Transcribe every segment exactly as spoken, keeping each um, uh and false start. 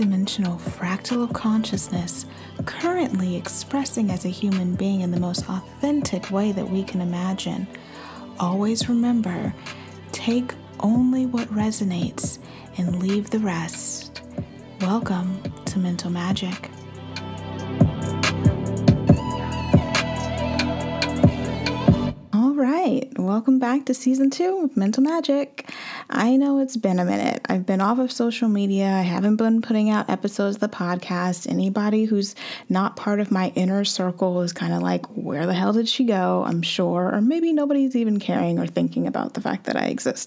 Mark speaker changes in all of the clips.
Speaker 1: multidimensional fractal of consciousness, currently expressing as a human being in the most authentic way that we can imagine. Always remember, take only what resonates and leave the rest. Welcome to Mental Magic. All right, welcome back to season two of Mental Magic. I know it's been a minute. I've been off of social media. I haven't been putting out episodes of the podcast. Anybody who's not part of my inner circle is kind of like, where the hell did she go? I'm sure. Or maybe nobody's even caring or thinking about the fact that I exist.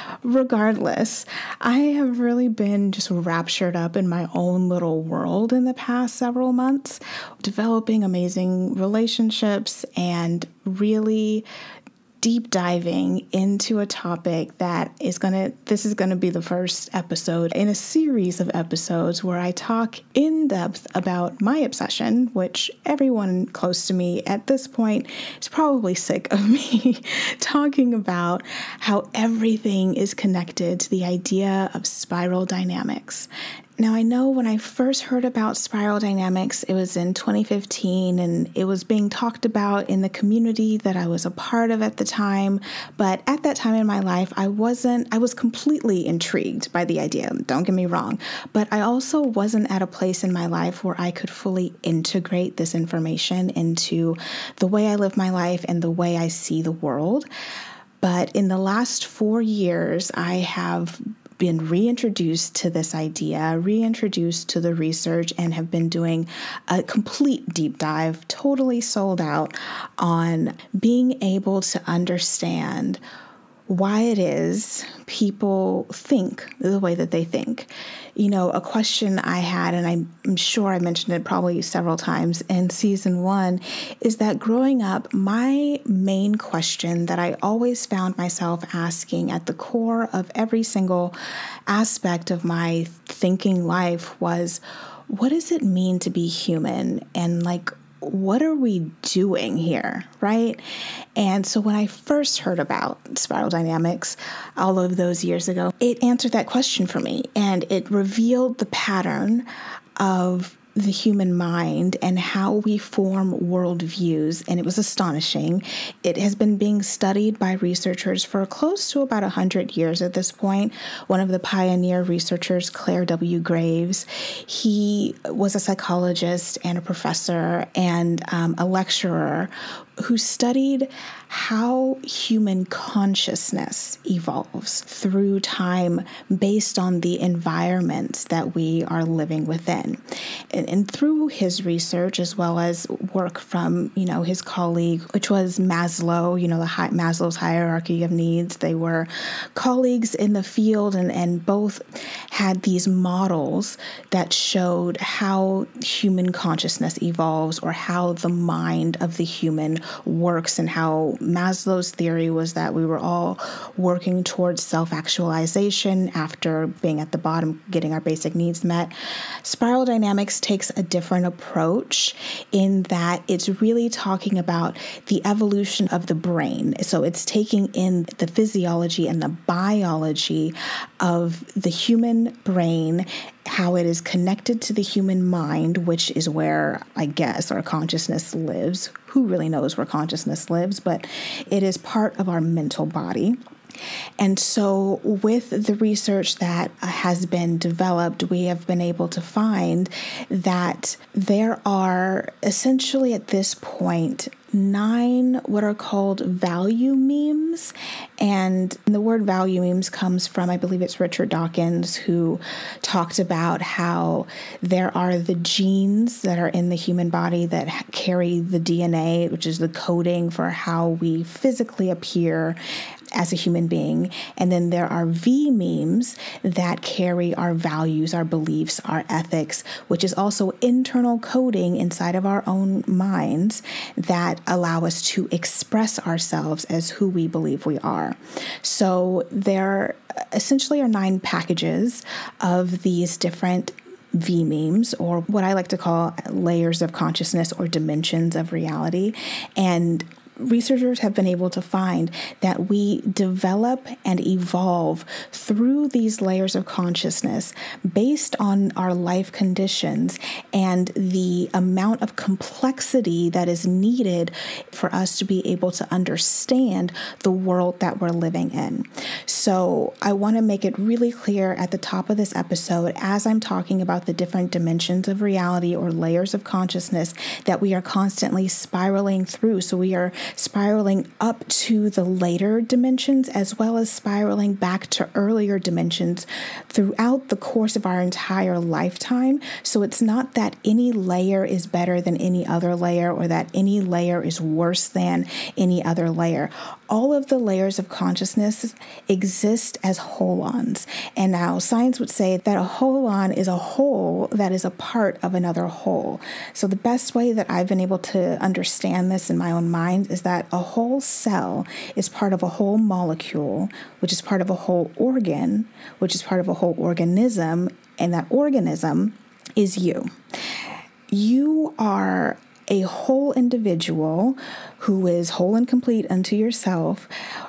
Speaker 1: Regardless, I have really been just raptured up in my own little world in the past several months, developing amazing relationships and really deep diving into a topic that is going to, this is going to be the first episode in a series of episodes where I talk in depth about my obsession, which everyone close to me at this point is probably sick of me talking about how everything is connected to the idea of spiral dynamics. Now, I know when I first heard about spiral dynamics, it was in twenty fifteen, and it was being talked about in the community that I was a part of at the time. But at that time in my life, I wasn't, I was completely intrigued by the idea. Don't get me wrong. But I also wasn't at a place in my life where I could fully integrate this information into the way I live my life and the way I see the world. But in the last four years, I have been reintroduced to this idea, reintroduced to the research, and have been doing a complete deep dive, totally sold out on being able to understand why it is people think the way that they think. You know, a question I had, and I'm sure I mentioned it probably several times in season one, is that growing up, my main question that I always found myself asking at the core of every single aspect of my thinking life was, what does it mean to be human? And like, what are we doing here, right? And so when I first heard about spiral dynamics all of those years ago, it answered that question for me, and it revealed the pattern of the human mind and how we form worldviews, and it was astonishing. It has been being studied by researchers for close to about one hundred years at this point. One of the pioneer researchers, Claire W. Graves, he was a psychologist and a professor and um, a lecturer who studied how human consciousness evolves through time based on the environments that we are living within. And, and through his research, as well as work from, you know, his colleague, which was Maslow, you know, the hi- Maslow's hierarchy of needs. They were colleagues in the field, and, and both had these models that showed how human consciousness evolves, or how the mind of the human works, and how Maslow's theory was that we were all working towards self-actualization after being at the bottom, getting our basic needs met. Spiral dynamics takes a different approach in that it's really talking about the evolution of the brain. So it's taking in the physiology and the biology of the human brain, how it is connected to the human mind, which is where, I guess, our consciousness lives. Who really knows where consciousness lives? But it is part of our mental body. And so with the research that has been developed, we have been able to find that there are essentially at this point nine what are called value memes. And the word value memes comes from, I believe it's Richard Dawkins, who talked about how there are the genes that are in the human body that carry the D N A, which is the coding for how we physically appear as a human being. And then there are V memes that carry our values, our beliefs, our ethics, which is also internal coding inside of our own minds that allow us to express ourselves as who we believe we are. So there essentially are nine packages of these different V memes, or what I like to call layers of consciousness or dimensions of reality. And researchers have been able to find that we develop and evolve through these layers of consciousness based on our life conditions and the amount of complexity that is needed for us to be able to understand the world that we're living in. So I want to make it really clear at the top of this episode, as I'm talking about the different dimensions of reality or layers of consciousness that we are constantly spiraling through. So we are spiraling up to the later dimensions as well as spiraling back to earlier dimensions throughout the course of our entire lifetime. So it's not that any layer is better than any other layer or that any layer is worse than any other layer. All of the layers of consciousness exist as holons. And now science would say that a holon is a whole that is a part of another whole. So the best way that I've been able to understand this in my own mind is that a whole cell is part of a whole molecule, which is part of a whole organ, which is part of a whole organism, and that organism is you. You are a whole individual who is whole and complete unto yourself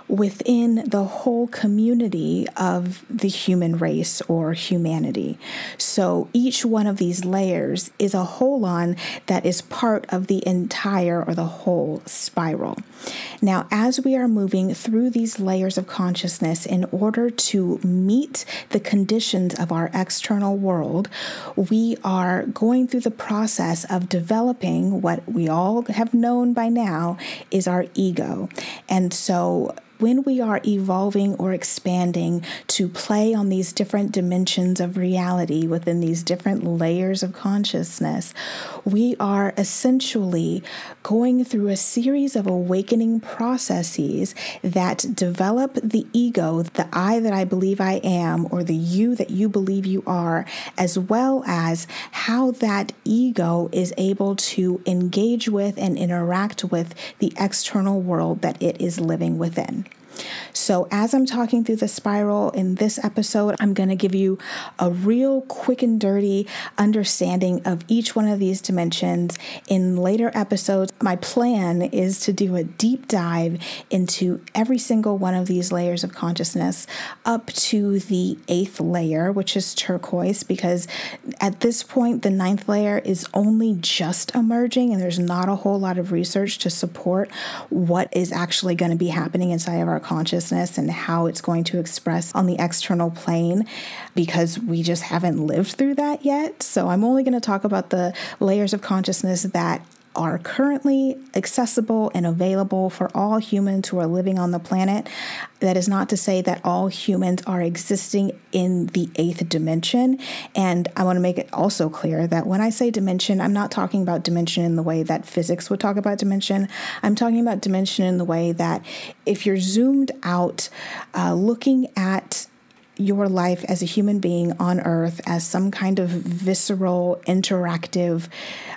Speaker 1: within the whole community of the human race or humanity. So each one of these layers is a holon that is part of the entire or the whole spiral. Now, as we are moving through these layers of consciousness in order to meet the conditions of our external world, we are going through the process of developing what we all have known by now is our ego. And so when we are evolving or expanding to play on these different dimensions of reality within these different layers of consciousness, we are essentially going through a series of awakening processes that develop the ego, the I that I believe I am, or the you that you believe you are, as well as how that ego is able to engage with and interact with the external world that it is living within. So as I'm talking through the spiral in this episode, I'm going to give you a real quick and dirty understanding of each one of these dimensions. In later episodes, my plan is to do a deep dive into every single one of these layers of consciousness up to the eighth layer, which is turquoise, because at this point, the ninth layer is only just emerging and there's not a whole lot of research to support what is actually going to be happening inside of our consciousness and how it's going to express on the external plane, because we just haven't lived through that yet. So I'm only going to talk about the layers of consciousness that are currently accessible and available for all humans who are living on the planet. That is not to say that all humans are existing in the eighth dimension. And I want to make it also clear that when I say dimension, I'm not talking about dimension in the way that physics would talk about dimension. I'm talking about dimension in the way that if you're zoomed out, uh, looking at your life as a human being on Earth as some kind of visceral, interactive,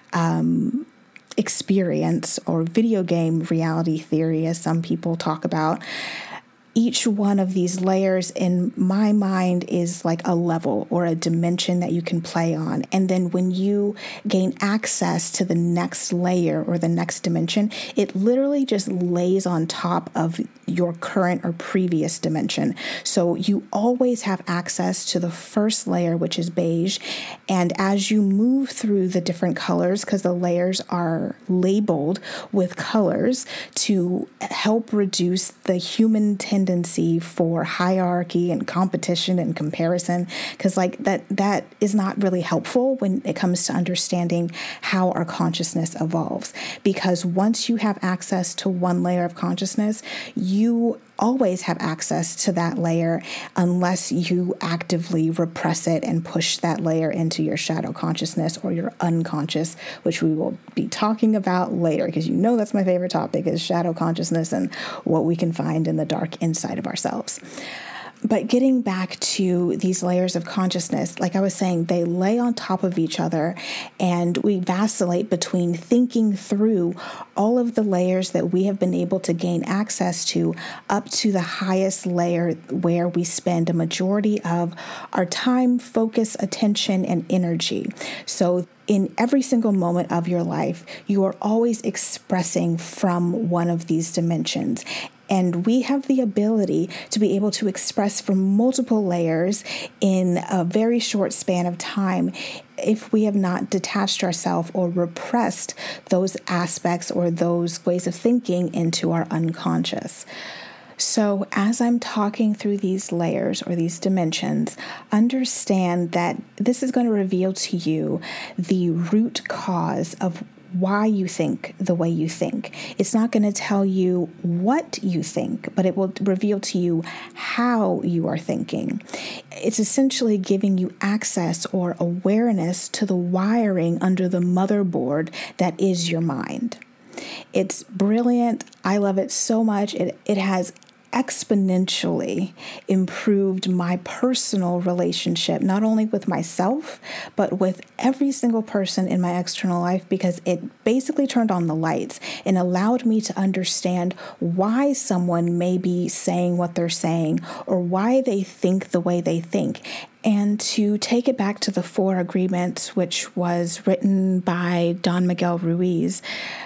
Speaker 1: um, experience or video game reality theory, as some people talk about. Each one of these layers in my mind is like a level or a dimension that you can play on. And then when you gain access to the next layer or the next dimension, it literally just lays on top of your current or previous dimension. So you always have access to the first layer, which is beige. And as you move through the different colors, because the layers are labeled with colors to help reduce the human tendency for hierarchy and competition and comparison, because like that that is not really helpful when it comes to understanding how our consciousness evolves. Because once you have access to one layer of consciousness, you always have access to that layer unless you actively repress it and push that layer into your shadow consciousness or your unconscious, which we will be talking about later, because you know that's my favorite topic is shadow consciousness and what we can find in the dark inside of ourselves. But getting back to these layers of consciousness, like I was saying, they lay on top of each other, and we vacillate between thinking through all of the layers that we have been able to gain access to up to the highest layer where we spend a majority of our time, focus, attention, and energy. So in every single moment of your life, you are always expressing from one of these dimensions. And we have the ability to be able to express from multiple layers in a very short span of time if we have not detached ourselves or repressed those aspects or those ways of thinking into our unconscious. So as I'm talking through these layers or these dimensions, understand that this is going to reveal to you the root cause of why you think the way you think. It's not going to tell you what you think, but it will reveal to you how you are thinking. It's essentially giving you access or awareness to the wiring under the motherboard that is your mind. It's brilliant. I love it so much. It, it has exponentially improved my personal relationship, not only with myself, but with every single person in my external life, because it basically turned on the lights and allowed me to understand why someone may be saying what they're saying or why they think the way they think. And to take it back to the Four Agreements, which was written by Don Miguel Ruiz,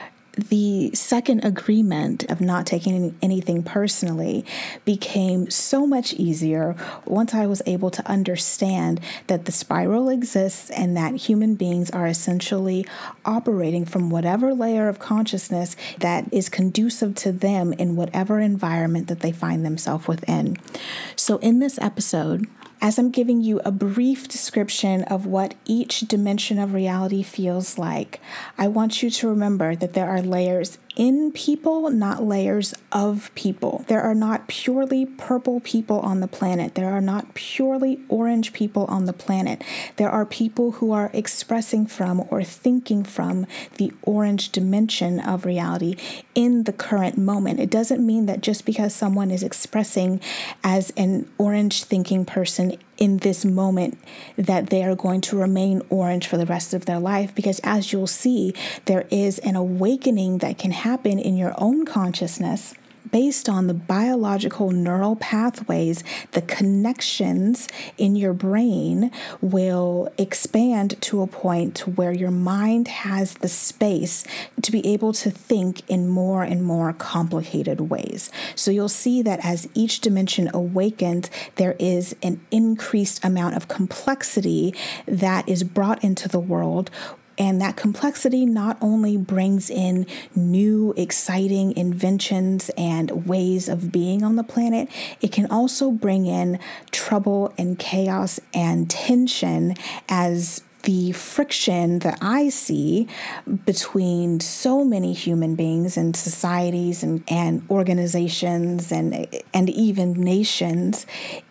Speaker 1: the second agreement of not taking anything personally became so much easier once I was able to understand that the spiral exists and that human beings are essentially operating from whatever layer of consciousness that is conducive to them in whatever environment that they find themselves within. So in this episode, as I'm giving you a brief description of what each dimension of reality feels like, I want you to remember that there are layers in people, not layers of people. There are not purely purple people on the planet. There are not purely orange people on the planet. There are people who are expressing from or thinking from the orange dimension of reality in the current moment. It doesn't mean that just because someone is expressing as an orange thinking person in this moment that they are going to remain orange for the rest of their life, because as you'll see, there is an awakening that can happen in your own consciousness based on the biological neural pathways. The connections in your brain will expand to a point where your mind has the space to be able to think in more and more complicated ways. So you'll see that as each dimension awakens, there is an increased amount of complexity that is brought into the world. And that complexity not only brings in new, exciting inventions and ways of being on the planet, it can also bring in trouble and chaos and tension, as the friction that I see between so many human beings and societies and, and organizations and, and even nations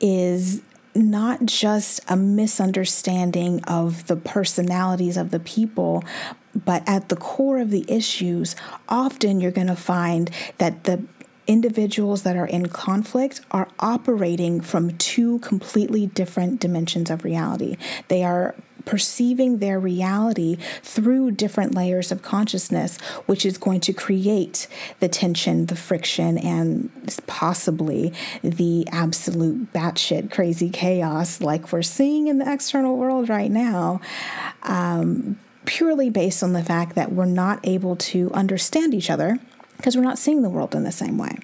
Speaker 1: is not just a misunderstanding of the personalities of the people, but at the core of the issues, often you're going to find that the individuals that are in conflict are operating from two completely different dimensions of reality. They are perceiving their reality through different layers of consciousness, which is going to create the tension, the friction, and possibly the absolute batshit crazy chaos like we're seeing in the external world right now, um, purely based on the fact that we're not able to understand each other because we're not seeing the world in the same way.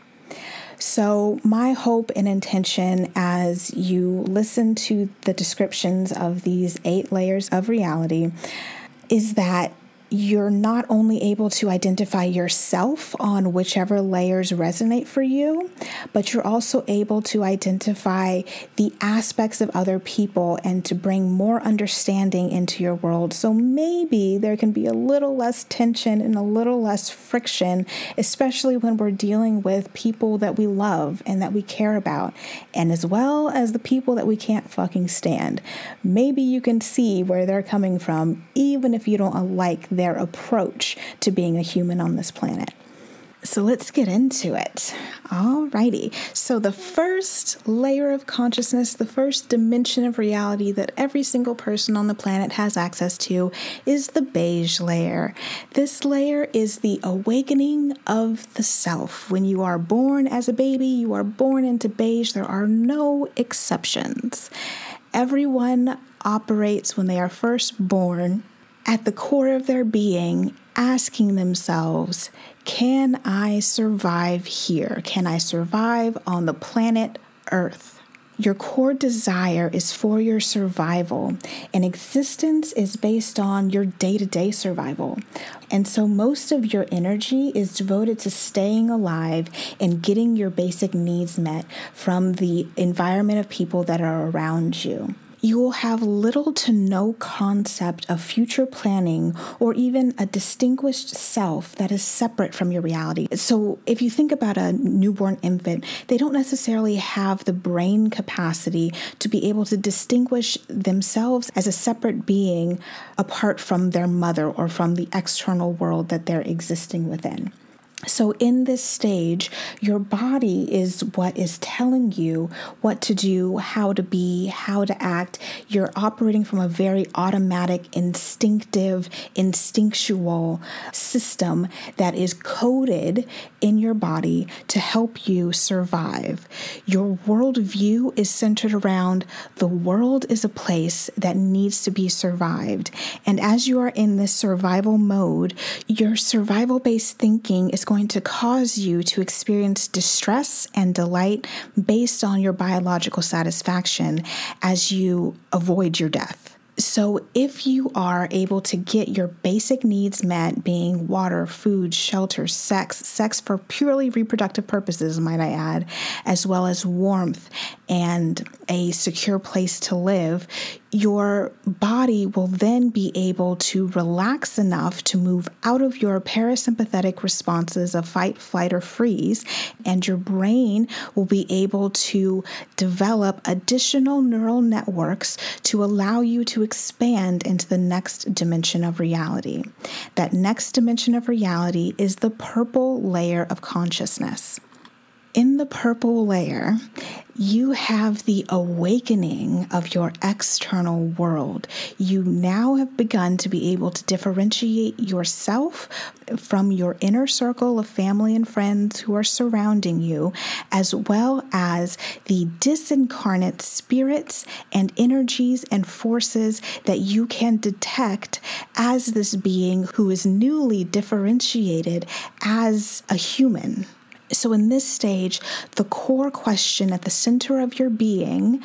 Speaker 1: So my hope and intention as you listen to the descriptions of these eight layers of reality is that you're not only able to identify yourself on whichever layers resonate for you, but you're also able to identify the aspects of other people and to bring more understanding into your world. So maybe there can be a little less tension and a little less friction, especially when we're dealing with people that we love and that we care about, and as well as the people that we can't fucking stand. Maybe you can see where they're coming from, even if you don't like their approach to being a human on this planet. So let's get into it. Alrighty. So the first layer of consciousness, the first dimension of reality that every single person on the planet has access to is the beige layer. This layer is the awakening of the self. When you are born as a baby, you are born into beige. There are no exceptions. Everyone operates when they are first born at the core of their being, asking themselves, can I survive here? Can I survive on the planet Earth? Your core desire is for your survival, and existence is based on your day-to-day survival. And so most of your energy is devoted to staying alive and getting your basic needs met from the environment of people that are around you. You will have little to no concept of future planning or even a distinguished self that is separate from your reality. So if you think about a newborn infant, they don't necessarily have the brain capacity to be able to distinguish themselves as a separate being apart from their mother or from the external world that they're existing within. So in this stage, your body is what is telling you what to do, how to be, how to act. You're operating from a very automatic, instinctive, instinctual system that is coded in your body to help you survive. Your worldview is centered around the world is a place that needs to be survived. And as you are in this survival mode, your survival-based thinking is going to cause you to experience distress and delight based on your biological satisfaction as you avoid your death. So if you are able to get your basic needs met, being water, food, shelter, sex, sex for purely reproductive purposes, might I add, as well as warmth and a secure place to live, your body will then be able to relax enough to move out of your parasympathetic responses of fight, flight, or freeze, and your brain will be able to develop additional neural networks to allow you to expand into the next dimension of reality. That next dimension of reality is the purple layer of consciousness. In the purple layer, you have the awakening of your external world. You now have begun to be able to differentiate yourself from your inner circle of family and friends who are surrounding you, as well as the disincarnate spirits and energies and forces that you can detect as this being who is newly differentiated as a human. So in this stage, the core question at the center of your being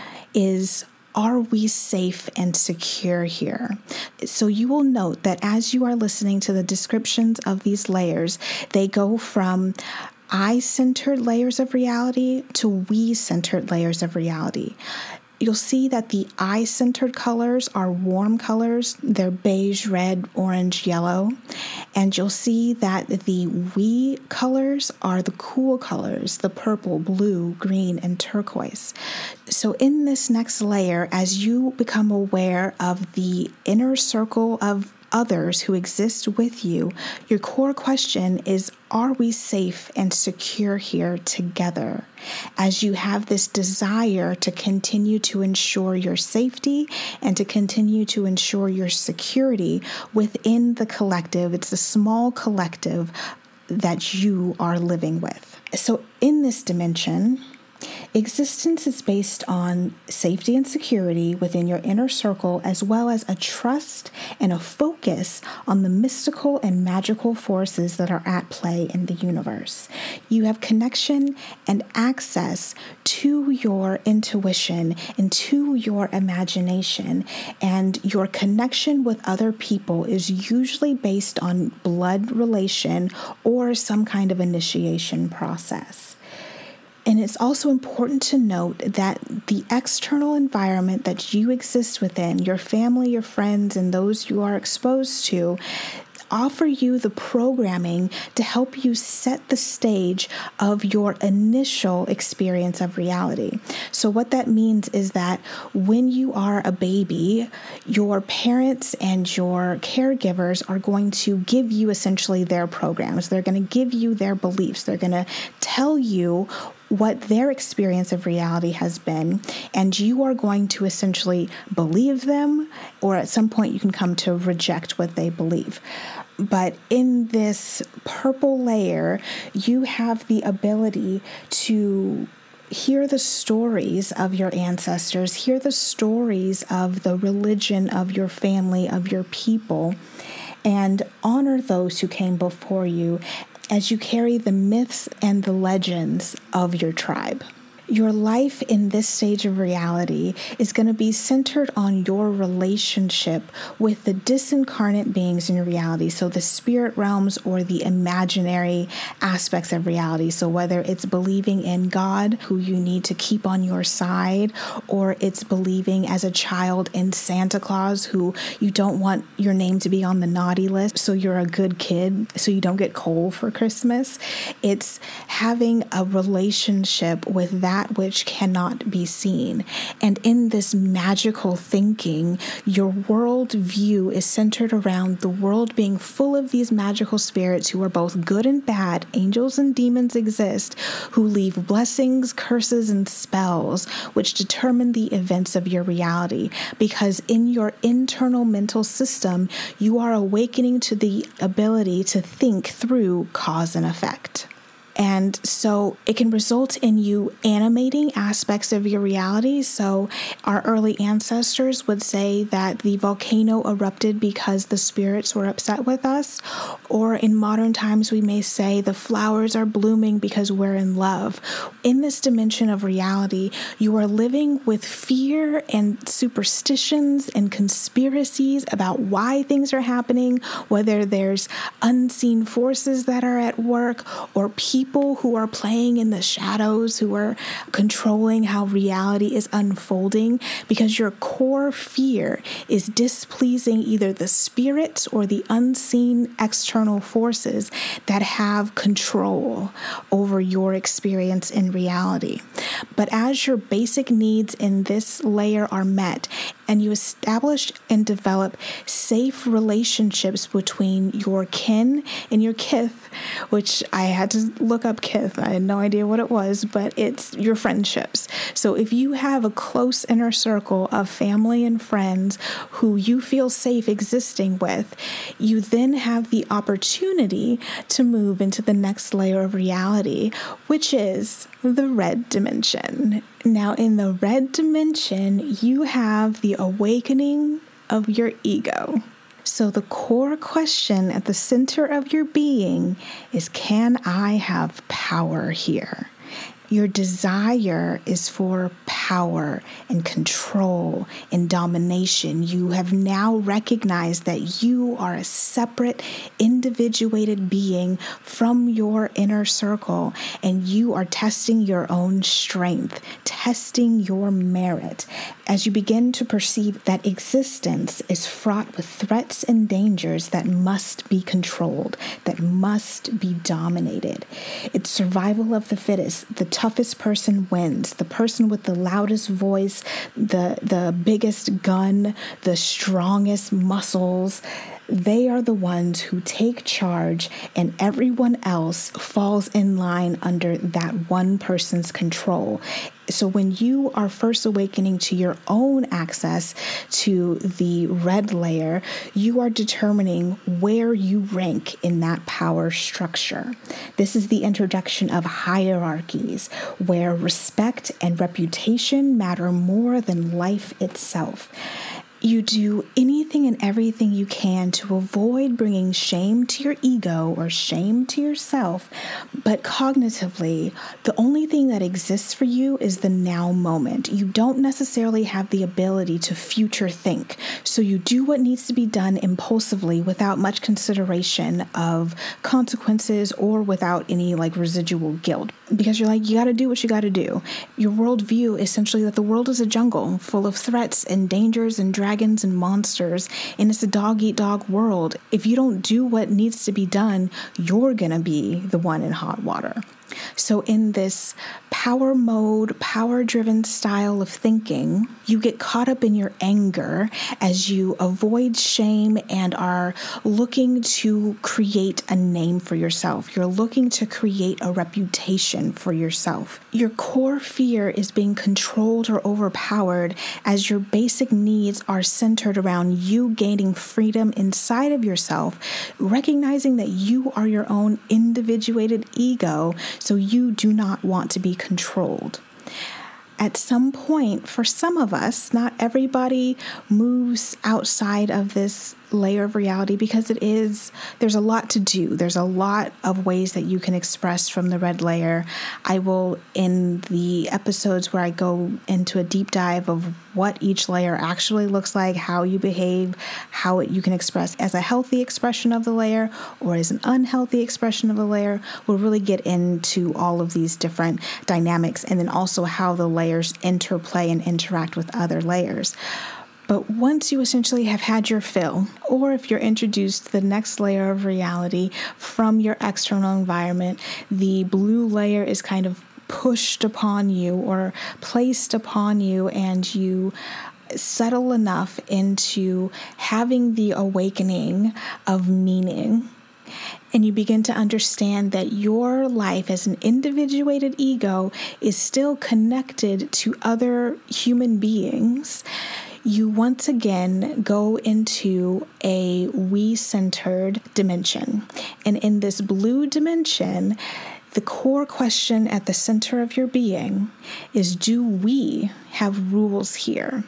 Speaker 1: is, are we safe and secure here? So you will note that as you are listening to the descriptions of these layers, they go from I-centered layers of reality to we-centered layers of reality. You'll see that the I-centered colors are warm colors. They're beige, red, orange, yellow. And you'll see that the we colors are the cool colors, the purple, blue, green, and turquoise. So in this next layer, as you become aware of the inner circle of others who exist with you, your core question is, are we safe and secure here together? As you have this desire to continue to ensure your safety and to continue to ensure your security within the collective, it's a small collective that you are living with. So in this dimension, existence is based on safety and security within your inner circle, as well as a trust and a focus on the mystical and magical forces that are at play in the universe. You have connection and access to your intuition and to your imagination, and your connection with other people is usually based on blood relation or some kind of initiation process. And it's also important to note that the external environment that you exist within, your family, your friends, and those you are exposed to, offer you the programming to help you set the stage of your initial experience of reality. So what that means is that when you are a baby, your parents and your caregivers are going to give you essentially their programs. They're going to give you their beliefs. They're going to tell you what their experience of reality has been, and you are going to essentially believe them, or at some point you can come to reject what they believe. But in this purple layer, you have the ability to hear the stories of your ancestors, hear the stories of the religion of your family, of your people, and honor those who came before you as you carry the myths and the legends of your tribe. Your life in this stage of reality is going to be centered on your relationship with the disincarnate beings in reality. So the spirit realms or the imaginary aspects of reality. So whether it's believing in God, who you need to keep on your side, or it's believing as a child in Santa Claus, who you don't want your name to be on the naughty list, so you're a good kid, so you don't get coal for Christmas. It's having a relationship with that which cannot be seen. And in this magical thinking, your world view is centered around the world being full of these magical spirits who are both good and bad. Angels and demons exist, who leave blessings, curses, and spells, which determine the events of your reality. Because in your internal mental system, you are awakening to the ability to think through cause and effect. And so it can result in you animating aspects of your reality. So our early ancestors would say that the volcano erupted because the spirits were upset with us. Or in modern times, we may say the flowers are blooming because we're in love. In this dimension of reality, you are living with fear and superstitions and conspiracies about why things are happening, whether there's unseen forces that are at work or people People who are playing in the shadows, who are controlling how reality is unfolding, because your core fear is displeasing either the spirits or the unseen external forces that have control over your experience in reality. But as your basic needs in this layer are met, and you establish and develop safe relationships between your kin and your kith, which I had to look up kith. I had no idea what it was, but it's your friendships. So if you have a close inner circle of family and friends who you feel safe existing with, you then have the opportunity to move into the next layer of reality, which is the red dimension. Now, in the red dimension, you have the awakening of your ego. So the core question at the center of your being is, can I have power here? Your desire is for power and control and domination. You have now recognized that you are a separate, individuated being from your inner circle, and you are testing your own strength, testing your merit, as you begin to perceive that existence is fraught with threats and dangers that must be controlled, that must be dominated. It's survival of the fittest. The toughest person wins. The person with the loudest voice, the, the biggest gun, the strongest muscles, they are the ones who take charge, and everyone else falls in line under that one person's control. So when you are first awakening to your own access to the red layer, you are determining where you rank in that power structure. This is the introduction of hierarchies, where respect and reputation matter more than life itself. You do anything and everything you can to avoid bringing shame to your ego or shame to yourself, but cognitively, the only thing that exists for you is the now moment. You don't necessarily have the ability to future think, so you do what needs to be done impulsively without much consideration of consequences or without any like residual guilt, because you're like, you got to do what you got to do. Your worldview is essentially that the world is a jungle full of threats and dangers and dragons and monsters, and it's a dog-eat-dog world. If you don't do what needs to be done, you're gonna be the one in hot water. So in this power mode, power-driven style of thinking, you get caught up in your anger as you avoid shame and are looking to create a name for yourself. You're looking to create a reputation for yourself. Your core fear is being controlled or overpowered as your basic needs are centered around you gaining freedom inside of yourself, recognizing that you are your own individuated ego, so you do not want to be controlled. At some point, for some of us, not everybody moves outside of this layer of reality because it is, there's a lot to do. There's a lot of ways that you can express from the red layer. I will, in the episodes where I go into a deep dive of what each layer actually looks like, how you behave, how it, you can express as a healthy expression of the layer or as an unhealthy expression of the layer, we'll really get into all of these different dynamics and then also how the layers interplay and interact with other layers. But once you essentially have had your fill, or if you're introduced to the next layer of reality from your external environment, the blue layer is kind of pushed upon you or placed upon you, and you settle enough into having the awakening of meaning. And you begin to understand that your life as an individuated ego is still connected to other human beings. You once again go into a we-centered dimension. And in this blue dimension, the core question at the center of your being is, do we have rules here?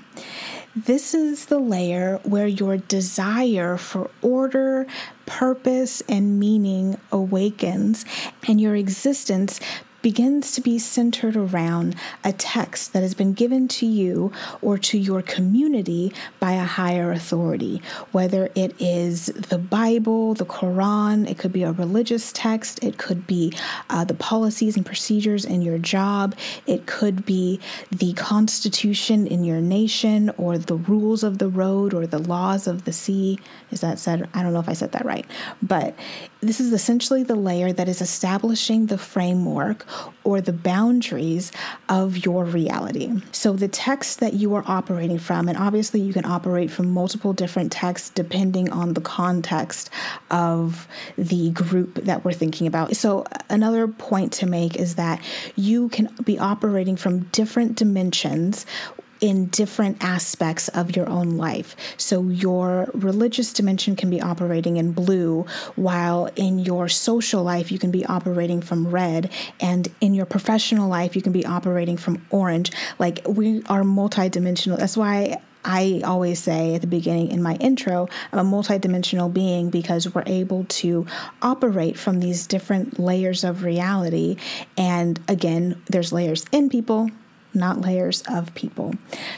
Speaker 1: This is the layer where your desire for order, purpose, and meaning awakens, and your existence begins to be centered around a text that has been given to you or to your community by a higher authority, whether it is the Bible, the Quran, it could be a religious text, it could be uh, the policies and procedures in your job, it could be the Constitution in your nation, or the rules of the road, or the laws of the sea. Is that said? I don't know if I said that right, but this is essentially the layer that is establishing the framework or the boundaries of your reality. So the text that you are operating from, and obviously you can operate from multiple different texts depending on the context of the group that we're thinking about. So another point to make is that you can be operating from different dimensions in different aspects of your own life. So your religious dimension can be operating in blue, while in your social life, you can be operating from red. And in your professional life, you can be operating from orange. Like, we are multidimensional. That's why I always say at the beginning in my intro, I'm a multidimensional being, because we're able to operate from these different layers of reality. And again, there's layers in people, not layers of people.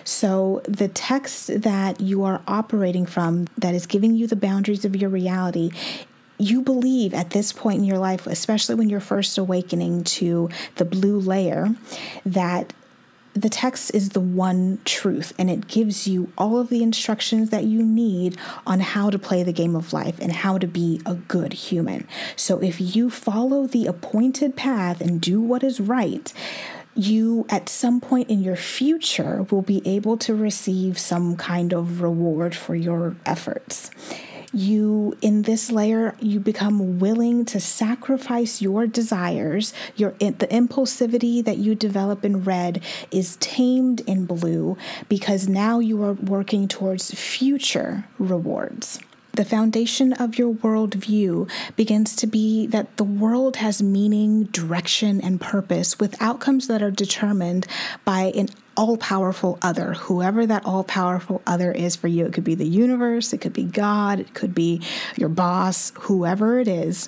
Speaker 1: So the text that you are operating from, that is giving you the boundaries of your reality, you believe at this point in your life, especially when you're first awakening to the blue layer, that the text is the one truth, and it gives you all of the instructions that you need on how to play the game of life and how to be a good human. So if you follow the appointed path and do what is right, you at some point in your future will be able to receive some kind of reward for your efforts. You, in this layer, you become willing to sacrifice your desires. Your the impulsivity that you develop in red is tamed in blue, because now you are working towards future rewards. The foundation of your worldview begins to be that the world has meaning, direction, and purpose, with outcomes that are determined by an all-powerful other, whoever that all-powerful other is for you. It could be the universe, it could be God, it could be your boss, whoever it is.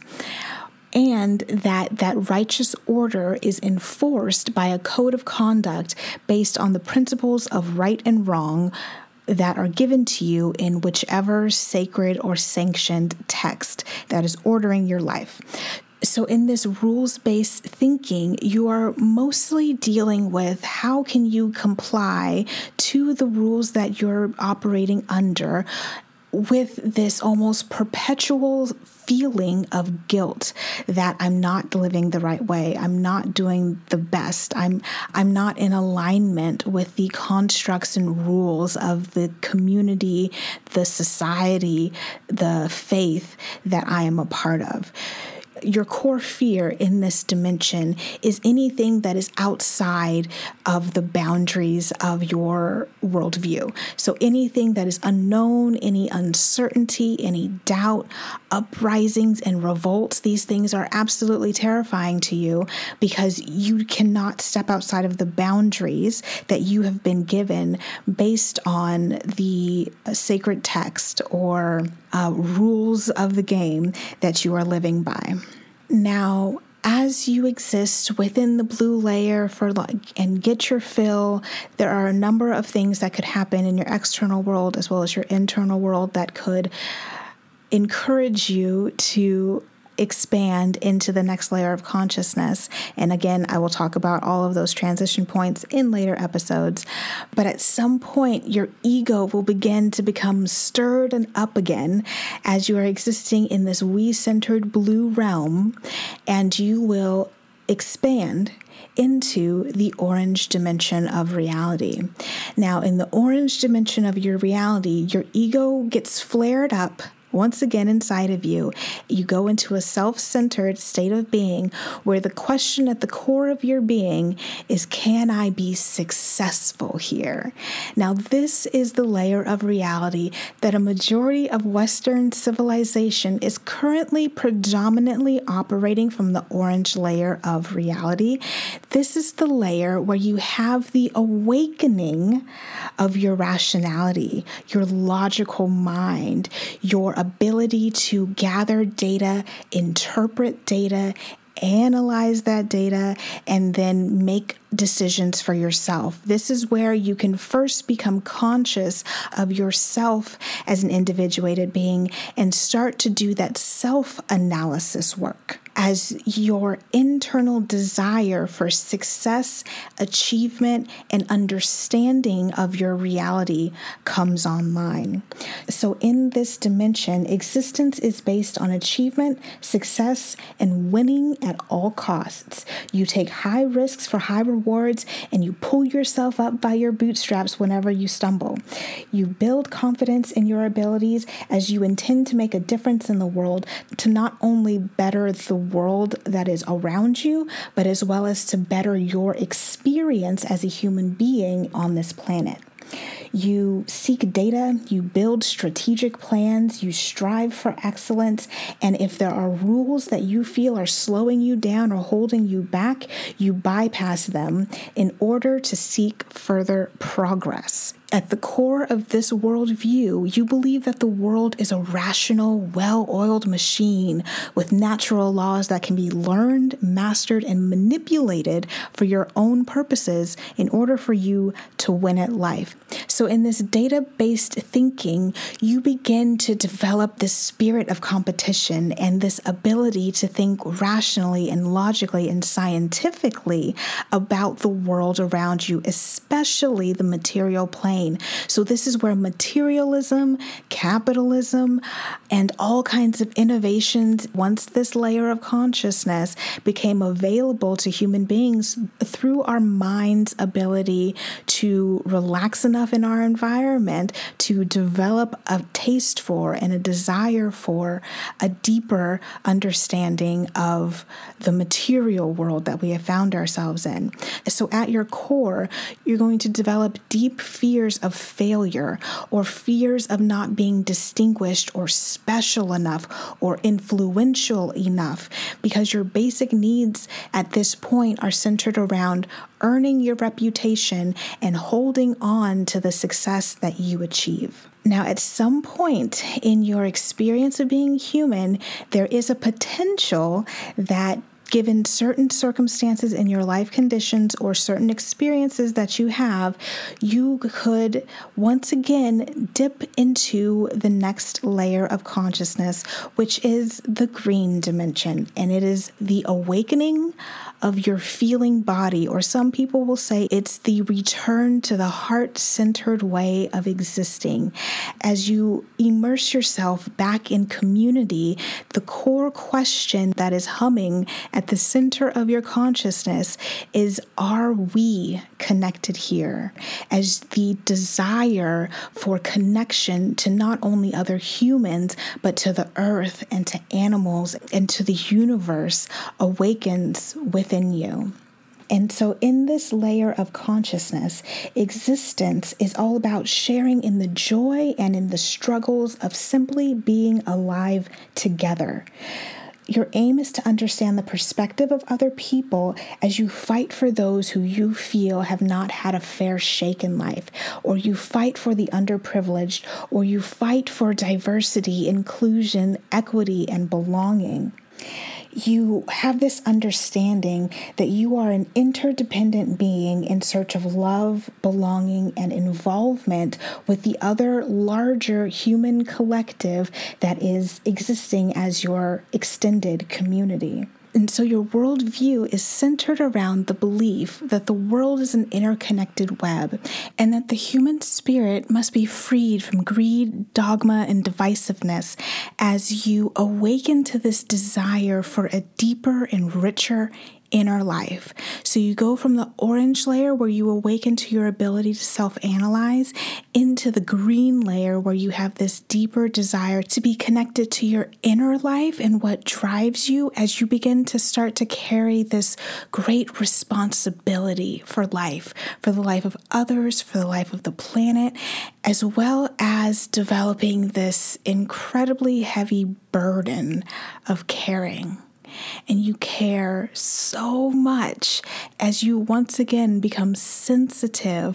Speaker 1: And that that righteous order is enforced by a code of conduct based on the principles of right and wrong that are given to you in whichever sacred or sanctioned text that is ordering your life. So in this rules-based thinking, you are mostly dealing with how can you comply to the rules that you're operating under, with this almost perpetual feeling of guilt that I'm not living the right way. I'm not doing the best. I'm I'm not in alignment with the constructs and rules of the community, the society, the faith that I am a part of. your core fear in this dimension is anything that is outside of the boundaries of your worldview. So anything that is unknown, any uncertainty, any doubt, uprisings and revolts, these things are absolutely terrifying to you because you cannot step outside of the boundaries that you have been given based on the sacred text or uh, rules of the game that you are living by. Now, as you exist within the blue layer for like and get your fill, there are a number of things that could happen in your external world as well as your internal world that could encourage you to expand into the next layer of consciousness. And again, I will talk about all of those transition points in later episodes. But at some point, your ego will begin to become stirred and up again as you are existing in this we-centered blue realm, and you will expand into the orange dimension of reality. Now, in the orange dimension of your reality, your ego gets flared up once again inside of you. You go into a self-centered state of being where the question at the core of your being is, can I be successful here? Now, this is the layer of reality that a majority of Western civilization is currently predominantly operating from the orange layer of reality. This is the layer where you have the awakening of your rationality, your logical mind, your ability to gather data, interpret data, analyze that data, and then make decisions for yourself. This is where you can first become conscious of yourself as an individuated being and start to do that self-analysis work as your internal desire for success, achievement, and understanding of your reality comes online. So in this dimension, existence is based on achievement, success, and winning at all costs. You take high risks for high rewards, and you pull yourself up by your bootstraps whenever you stumble. You build confidence in your abilities as you intend to make a difference in the world, to not only better the world that is around you, but as well as to better your experience as a human being on this planet. You seek data, you build strategic plans, you strive for excellence, and if there are rules that you feel are slowing you down or holding you back, you bypass them in order to seek further progress. At the core of this worldview, you believe that the world is a rational, well-oiled machine with natural laws that can be learned, mastered, and manipulated for your own purposes in order for you to win at life. So in this data-based thinking, you begin to develop this spirit of competition and this ability to think rationally and logically and scientifically about the world around you, especially the material plane. So this is where materialism, capitalism, and all kinds of innovations, once this layer of consciousness became available to human beings through our mind's ability to relax enough in our environment to develop a taste for and a desire for a deeper understanding of the material world that we have found ourselves in. So at your core, you're going to develop deep fears of failure or fears of not being distinguished or special enough or influential enough, because your basic needs at this point are centered around earning your reputation and holding on to the success that you achieve. Now, at some point in your experience of being human, there is a potential that given certain circumstances in your life conditions or certain experiences that you have, you could once again dip into the next layer of consciousness, which is the green dimension. And it is the awakening of your feeling body, or some people will say it's the return to the heart-centered way of existing. As you immerse yourself back in community, the core question that is humming at At the center of your consciousness is, are we connected here? As the desire for connection to not only other humans, but to the earth and to animals and to the universe awakens within you. And so in this layer of consciousness, existence is all about sharing in the joy and in the struggles of simply being alive together. Your aim is to understand the perspective of other people as you fight for those who you feel have not had a fair shake in life, or you fight for the underprivileged, or you fight for diversity, inclusion, equity, and belonging. You have this understanding that you are an interdependent being in search of love, belonging, and involvement with the other larger human collective that is existing as your extended community. And so your worldview is centered around the belief that the world is an interconnected web and that the human spirit must be freed from greed, dogma, and divisiveness as you awaken to this desire for a deeper and richer inner life. So you go from the orange layer where you awaken to your ability to self-analyze into the green layer where you have this deeper desire to be connected to your inner life and what drives you as you begin to start to carry this great responsibility for life, for the life of others, for the life of the planet, as well as developing this incredibly heavy burden of caring. And you care so much as you once again become sensitive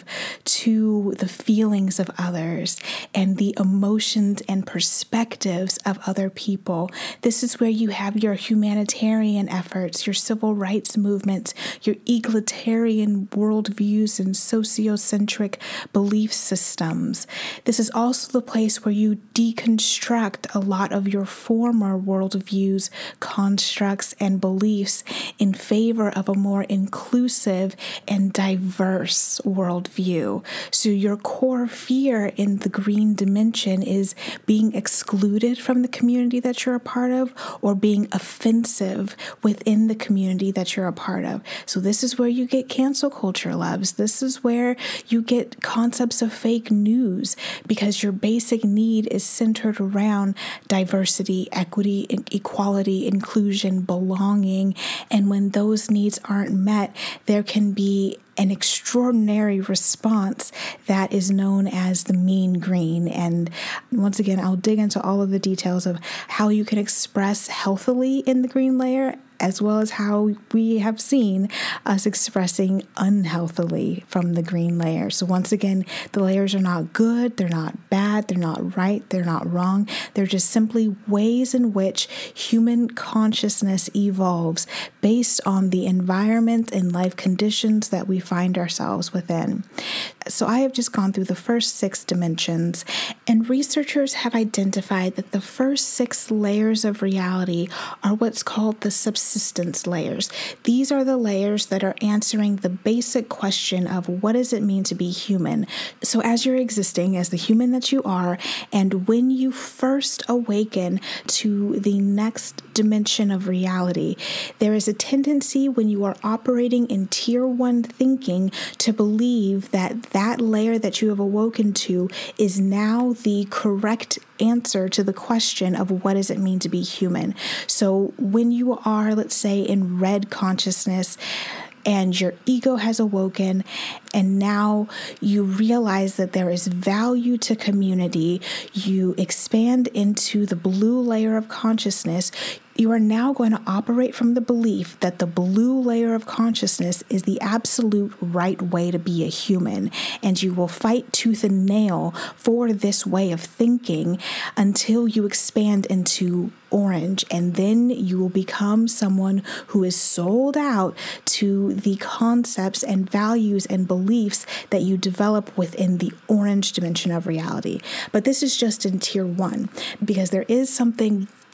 Speaker 1: to the feelings of others and the emotions and perspectives of other people. This is where you have your humanitarian efforts, your civil rights movements, your egalitarian worldviews and sociocentric belief systems. This is also the place where you deconstruct a lot of your former worldviews, constructs, and beliefs in favor of a more inclusive and diverse worldview. So your core fear in the green dimension is being excluded from the community that you're a part of or being offensive within the community that you're a part of. So this is where you get cancel culture loves. This is where you get concepts of fake news because your basic need is centered around diversity, equity, equality, inclusion, belonging, and when those needs aren't met, there can be an extraordinary response that is known as the mean green. And once again, I'll dig into all of the details of how you can express healthily in the green layer, as well as how we have seen us expressing unhealthily from the green layer. So once again, the layers are not good, they're not bad, they're not right, they're not wrong. They're just simply ways in which human consciousness evolves based on the environment and life conditions that we find ourselves within. So I have just gone through the first six dimensions, and researchers have identified that the first six layers of reality are what's called the subsistence layers. These are the layers that are answering the basic question of what does it mean to be human? So as you're existing as the human that you are, and when you first awaken to the next dimension of reality, there is a tendency when you are operating in tier one thinking to believe that that layer that you have awoken to is now the correct answer to the question of what does it mean to be human. So when you are, let's say, in red consciousness, and your ego has awoken, and now you realize that there is value to community, you expand into the blue layer of consciousness. You are now going to operate from the belief that the blue layer of consciousness is the absolute right way to be a human, and you will fight tooth and nail for this way of thinking until you expand into orange, and then you will become someone who is sold out to the concepts and values and beliefs that you develop within the orange dimension of reality. But this is just in tier one, because there is something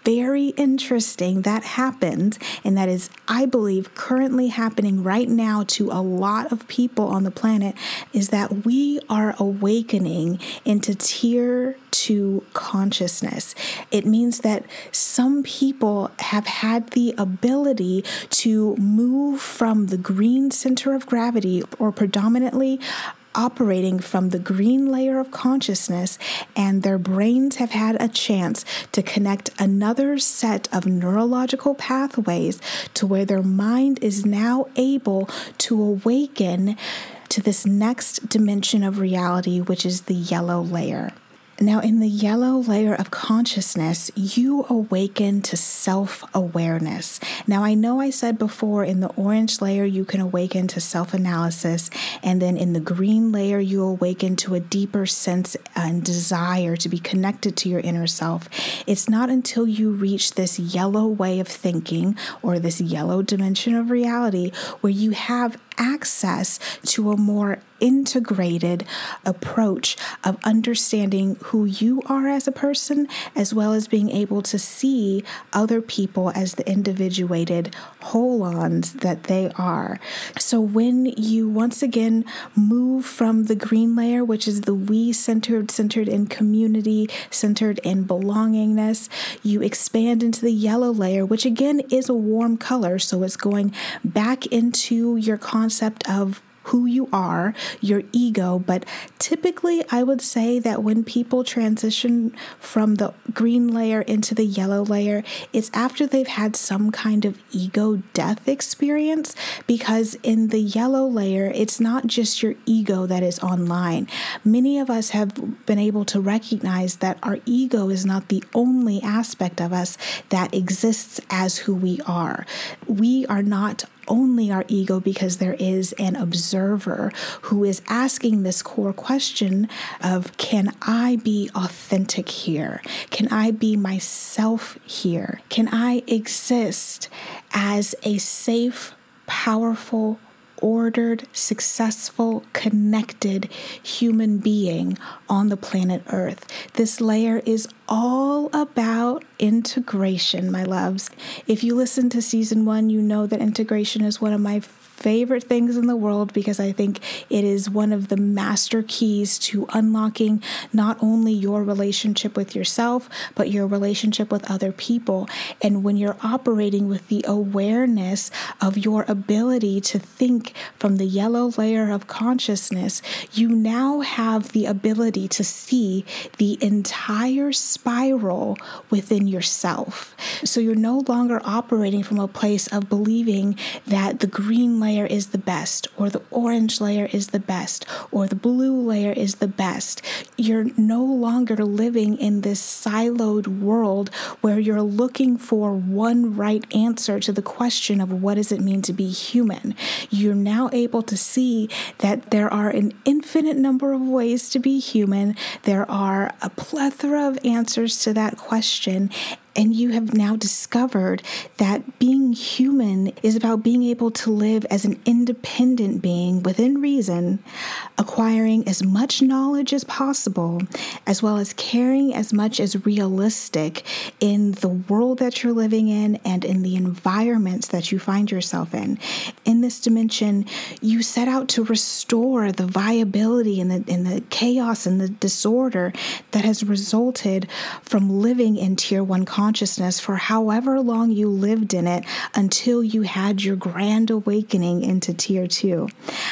Speaker 1: very interesting that happens, and that is, I believe, currently happening right now to a lot of people on the planet, is that we are awakening into tier two consciousness. It means that some people have had the ability to move from the green center of gravity, or predominantly operating from the green layer of consciousness, and their brains have had a chance to connect another set of neurological pathways to where their mind is now able to awaken to this next dimension of reality, which is the yellow layer. Now, in the yellow layer of consciousness, you awaken to self-awareness. Now, I know I said before in the orange layer, you can awaken to self-analysis, and then in the green layer, you awaken to a deeper sense and desire to be connected to your inner self. It's not until you reach this yellow way of thinking, or this yellow dimension of reality, where you have access to a more integrated approach of understanding who you are as a person, as well as being able to see other people as the individuated holons that they are. So when you once again move from the green layer, which is the we centered, centered in community, centered in belongingness, you expand into the yellow layer, which again is a warm color. So it's going back into your concept of who you are, your ego. But typically, I would say that when people transition from the green layer into the yellow layer, it's after they've had some kind of ego death experience, because in the yellow layer, it's not just your ego that is online. Many of us have been able to recognize that our ego is not the only aspect of us that exists as who we are. We are not only our ego, because there is an observer who is asking this core question of, can I be authentic here? Can I be myself here? Can I exist as a safe, powerful, ordered, successful, connected human being on the planet Earth? This layer is all about integration, my loves. If you listen to season one, you know that integration is one of my favorite things in the world, because I think it is one of the master keys to unlocking not only your relationship with yourself, but your relationship with other people. And when you're operating with the awareness of your ability to think from the yellow layer of consciousness, you now have the ability to see the entire spiral within yourself. So you're no longer operating from a place of believing that the green layer is the best, or the orange layer is the best, or the blue layer is the best. You're no longer living in this siloed world where you're looking for one right answer to the question of what does it mean to be human. You're now able to see that there are an infinite number of ways to be human. There are a plethora of answers to that question. And you have now discovered that being human is about being able to live as an independent being within reason, acquiring as much knowledge as possible, as well as caring as much as realistic in the world that you're living in and in the environments that you find yourself in. In this dimension, you set out to restore the viability and the, and the chaos and the disorder that has resulted from living in tier one consciousness. consciousness for however long you lived in it until you had your grand awakening into tier two.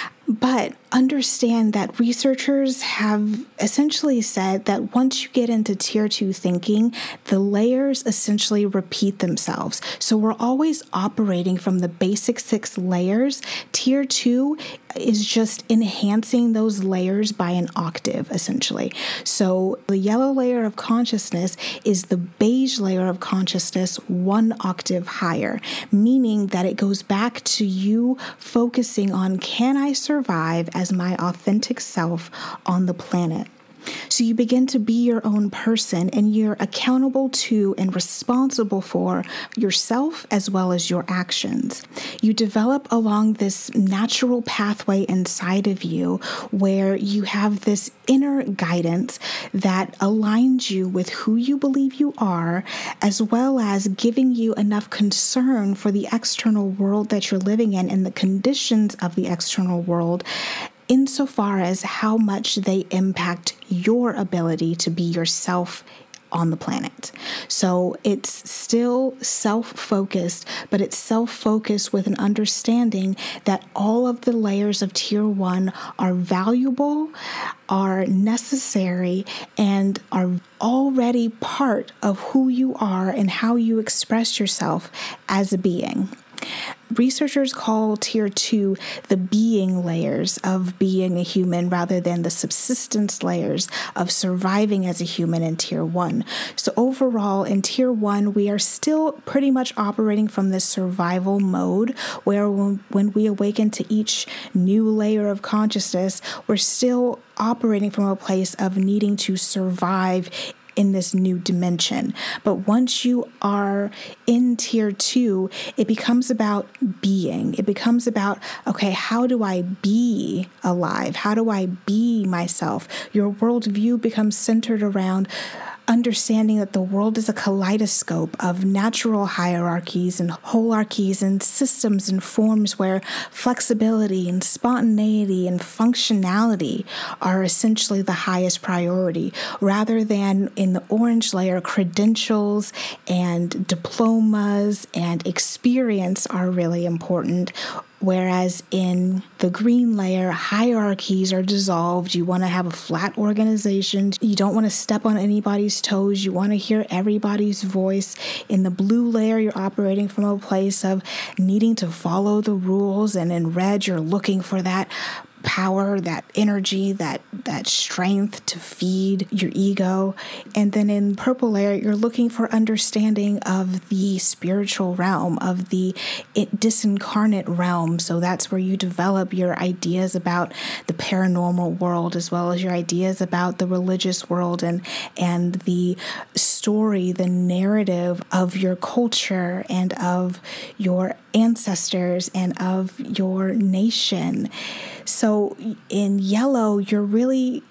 Speaker 1: But understand that researchers have essentially said that once you get into tier two thinking, the layers essentially repeat themselves. So we're always operating from the basic six layers. Tier two is just enhancing those layers by an octave, essentially. So the yellow layer of consciousness is the beige layer of consciousness one octave higher, meaning that it goes back to you focusing on, can I survive as my authentic self on the planet? So you begin to be your own person, and you're accountable to and responsible for yourself as well as your actions. You develop along this natural pathway inside of you where you have this inner guidance that aligns you with who you believe you are, as well as giving you enough concern for the external world that you're living in and the conditions of the external world, insofar as how much they impact your ability to be yourself on the planet. So it's still self-focused, but it's self-focused with an understanding that all of the layers of tier one are valuable, are necessary, and are already part of who you are and how you express yourself as a being. Researchers call tier two the being layers of being a human rather than the subsistence layers of surviving as a human in tier one. So overall, in tier one, we are still pretty much operating from this survival mode where when, when we awaken to each new layer of consciousness, we're still operating from a place of needing to survive in this new dimension. But once you are in tier two, it becomes about being. It becomes about, okay, how do I be alive? How do I be myself? Your worldview becomes centered around understanding that the world is a kaleidoscope of natural hierarchies and holarchies and systems and forms where flexibility and spontaneity and functionality are essentially the highest priority, rather than in the orange layer, credentials and diplomas and experience are really important. Whereas in the green layer, hierarchies are dissolved. You want to have a flat organization. You don't want to step on anybody's toes. You want to hear everybody's voice. In the blue layer, you're operating from a place of needing to follow the rules. And in red, you're looking for that power, that energy, that that strength to feed your ego. And then in purple layer, you're looking for understanding of the spiritual realm, of the disincarnate realm. So that's where you develop your ideas about the paranormal world, as well as your ideas about the religious world and and the story, the narrative of your culture and of your ancestors and of your nation. So in yellow, you're really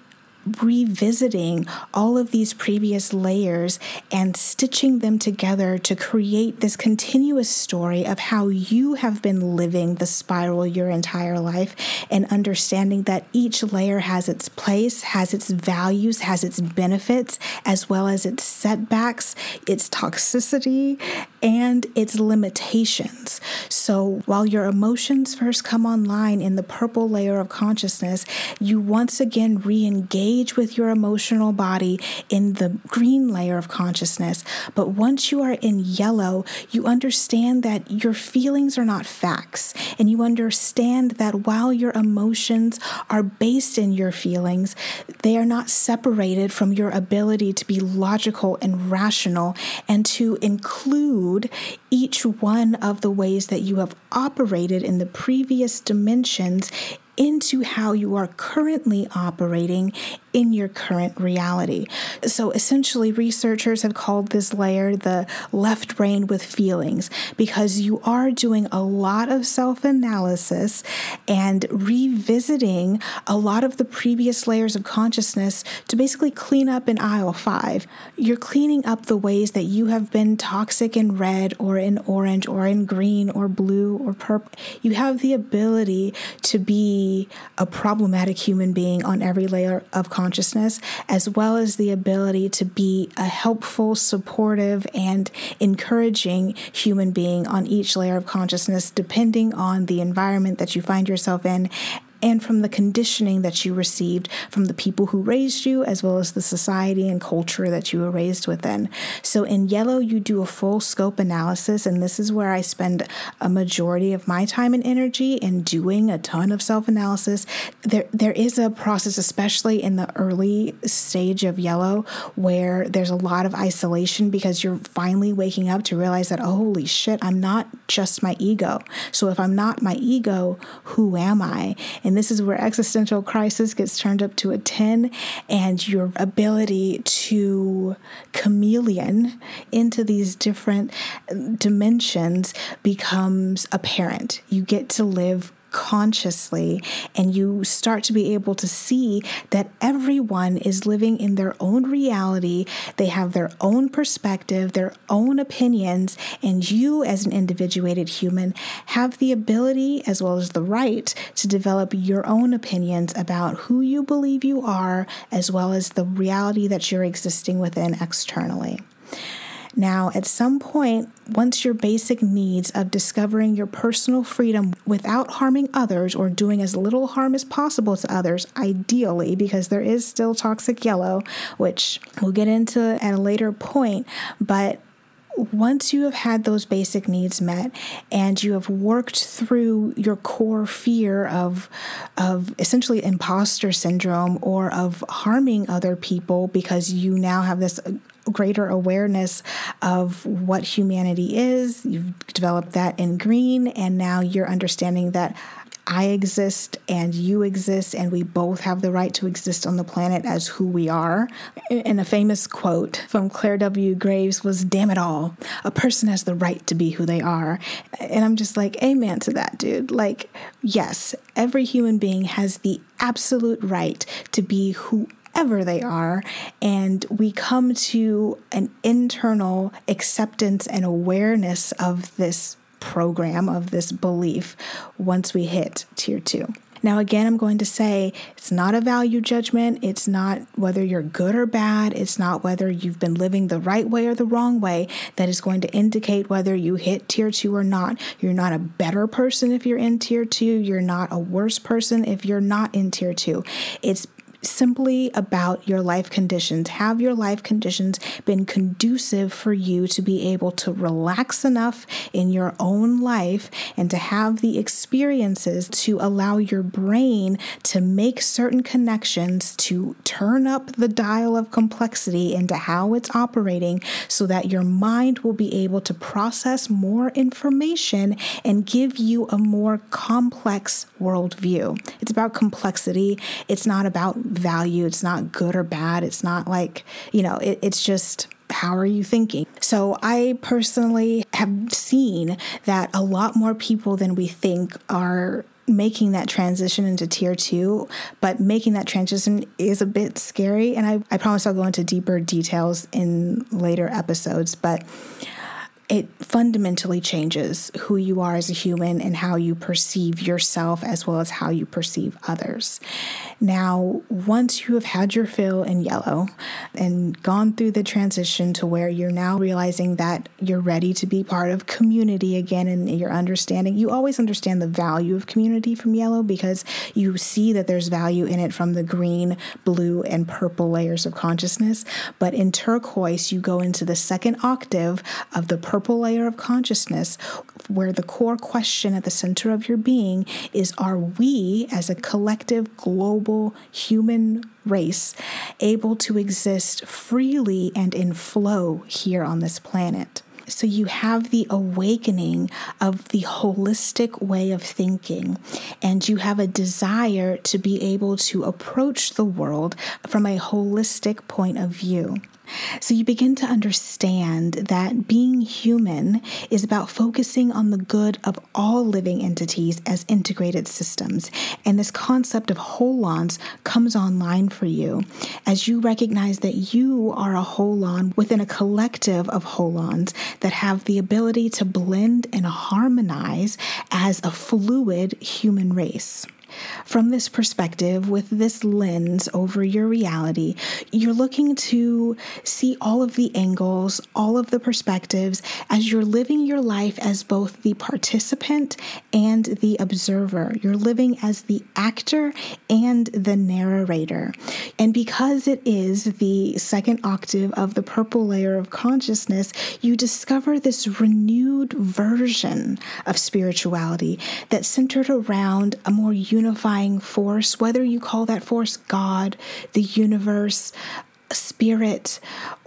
Speaker 1: revisiting all of these previous layers and stitching them together to create this continuous story of how you have been living the spiral your entire life, and understanding that each layer has its place, has its values, has its benefits, as well as its setbacks, its toxicity, and its limitations. So while your emotions first come online in the purple layer of consciousness, you once again re-engage with your emotional body in the green layer of consciousness. But once you are in yellow, you understand that your feelings are not facts. And you understand that while your emotions are based in your feelings, they are not separated from your ability to be logical and rational and to include each one of the ways that you have operated in the previous dimensions into how you are currently operating in your current reality. So essentially, researchers have called this layer the left brain with feelings, because you are doing a lot of self-analysis and revisiting a lot of the previous layers of consciousness to basically clean up in aisle five. You're cleaning up the ways that you have been toxic in red or in orange or in green or blue or purple. You have the ability to be a problematic human being on every layer of consciousness. consciousness, as well as the ability to be a helpful, supportive, and encouraging human being on each layer of consciousness, depending on the environment that you find yourself in and from the conditioning that you received from the people who raised you, as well as the society and culture that you were raised within. So in yellow, you do a full scope analysis, and this is where I spend a majority of my time and energy in doing a ton of self-analysis. There, there is a process, especially in the early stage of yellow, where there's a lot of isolation because you're finally waking up to realize that, oh, holy shit, I'm not just my ego. So if I'm not my ego, who am I? And And this is where existential crisis gets turned up to a ten, and your ability to chameleon into these different dimensions becomes apparent. You get to live consciously, and you start to be able to see that everyone is living in their own reality. They have their own perspective, their own opinions, and you as an individuated human have the ability as well as the right to develop your own opinions about who you believe you are, as well as the reality that you're existing within externally. Now, at some point, once your basic needs of discovering your personal freedom without harming others or doing as little harm as possible to others, ideally, because there is still toxic yellow, which we'll get into at a later point, but once you have had those basic needs met and you have worked through your core fear of, of essentially imposter syndrome or of harming other people because you now have this greater awareness of what humanity is, you've developed that in green, and now you're understanding that I exist and you exist, and we both have the right to exist on the planet as who we are. And a famous quote from Claire W. Graves was, "Damn it all, a person has the right to be who they are." And I'm just like, amen to that, dude. Like, yes, every human being has the absolute right to be whoever they are, and we come to an internal acceptance and awareness of this program, of this belief, once we hit tier two. Now, again, I'm going to say it's not a value judgment. It's not whether you're good or bad. It's not whether you've been living the right way or the wrong way that is going to indicate whether you hit tier two or not. You're not a better person if you're in tier two. You're not a worse person if you're not in tier two. It's simply about your life conditions. Have your life conditions been conducive for you to be able to relax enough in your own life and to have the experiences to allow your brain to make certain connections, to turn up the dial of complexity into how it's operating so that your mind will be able to process more information and give you a more complex worldview. It's about complexity. It's not about value. It's not good or bad. It's not like, you know, it, it's just, how are you thinking? So I personally have seen that a lot more people than we think are making that transition into tier two, but making that transition is a bit scary. And I, I promise I'll go into deeper details in later episodes, but it fundamentally changes who you are as a human and how you perceive yourself as well as how you perceive others. Now, once you have had your fill in yellow and gone through the transition to where you're now realizing that you're ready to be part of community again, and you're understanding, you always understand the value of community from yellow because you see that there's value in it from the green, blue, and purple layers of consciousness. But in turquoise, you go into the second octave of the purple layer of consciousness, where the core question at the center of your being is, are we as a collective global human race able to exist freely and in flow here on this planet? So you have the awakening of the holistic way of thinking, and you have a desire to be able to approach the world from a holistic point of view. So you begin to understand that being human is about focusing on the good of all living entities as integrated systems. And this concept of holons comes online for you as you recognize that you are a holon within a collective of holons that have the ability to blend and harmonize as a fluid human race. From this perspective, with this lens over your reality, you're looking to see all of the angles, all of the perspectives as you're living your life as both the participant and the observer. You're living as the actor and the narrator. And because it is the second octave of the purple layer of consciousness, you discover this renewed version of spirituality that's centered around a more universal unifying force, whether you call that force God, the universe, spirit,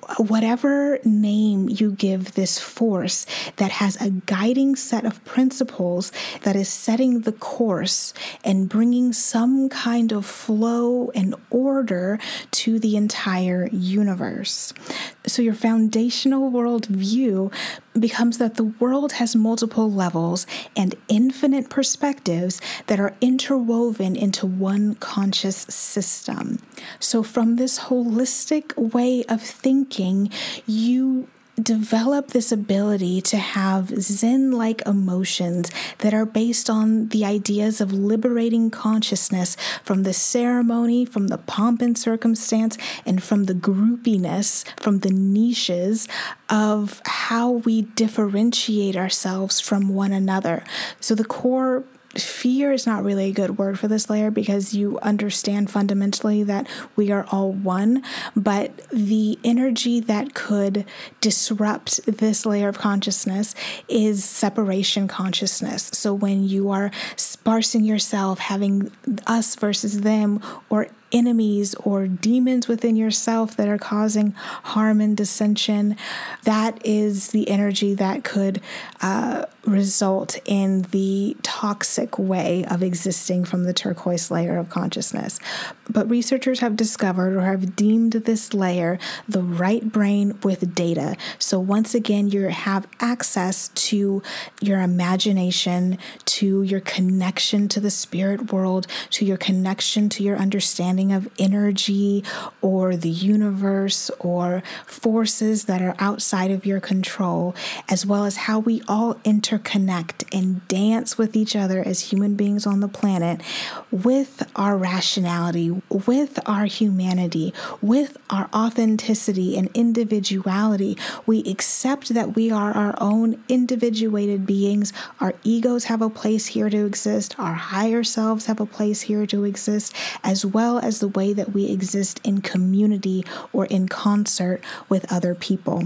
Speaker 1: whatever name you give this force that has a guiding set of principles that is setting the course and bringing some kind of flow and order to the entire universe. So your foundational worldview becomes that the world has multiple levels and infinite perspectives that are interwoven into one conscious system. So from this holistic way of thinking, you develop this ability to have Zen-like emotions that are based on the ideas of liberating consciousness from the ceremony, from the pomp and circumstance, and from the groupiness, from the niches of how we differentiate ourselves from one another. So the core fear is not really a good word for this layer because you understand fundamentally that we are all one, but the energy that could disrupt this layer of consciousness is separation consciousness. So when you are sparsing yourself, having us versus them, or enemies or demons within yourself that are causing harm and dissension, that is the energy that could uh, result in the toxic way of existing from the turquoise layer of consciousness. But researchers have discovered or have deemed this layer the right brain with data. So once again, you have access to your imagination, to your connection to the spirit world, to your connection to your understanding of energy or the universe or forces that are outside of your control, as well as how we all interconnect and dance with each other as human beings on the planet with our rationality, with our humanity, with our authenticity and individuality. We accept that we are our own individuated beings. Our egos have a place here to exist. Our higher selves have a place here to exist, as well as the way that we exist in community or in concert with other people.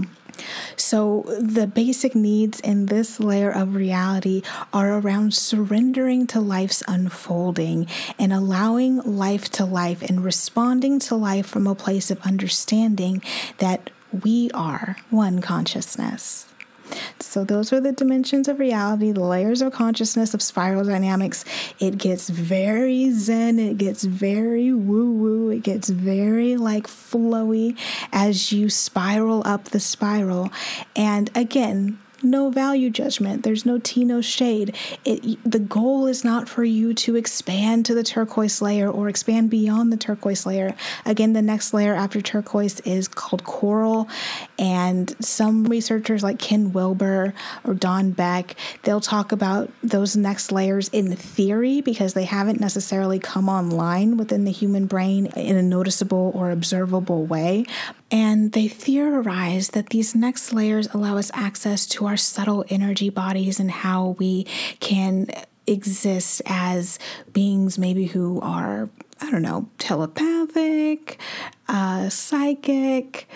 Speaker 1: So the basic needs in this layer of reality are around surrendering to life's unfolding and allowing life to life and responding to life from a place of understanding that we are one consciousness. So those are the dimensions of reality, the layers of consciousness of spiral dynamics. It gets very zen, it gets very woo-woo, it gets very like flowy as you spiral up the spiral. And again, no value judgment. There's no tea, no shade. It, the goal is not for you to expand to the turquoise layer or expand beyond the turquoise layer. Again, the next layer after turquoise is called coral. And some researchers like Ken Wilber or Don Beck, they'll talk about those next layers in theory because they haven't necessarily come online within the human brain in a noticeable or observable way. And they theorize that these next layers allow us access to our subtle energy bodies and how we can exist as beings maybe who are, I don't know, telepathic, uh, psychic,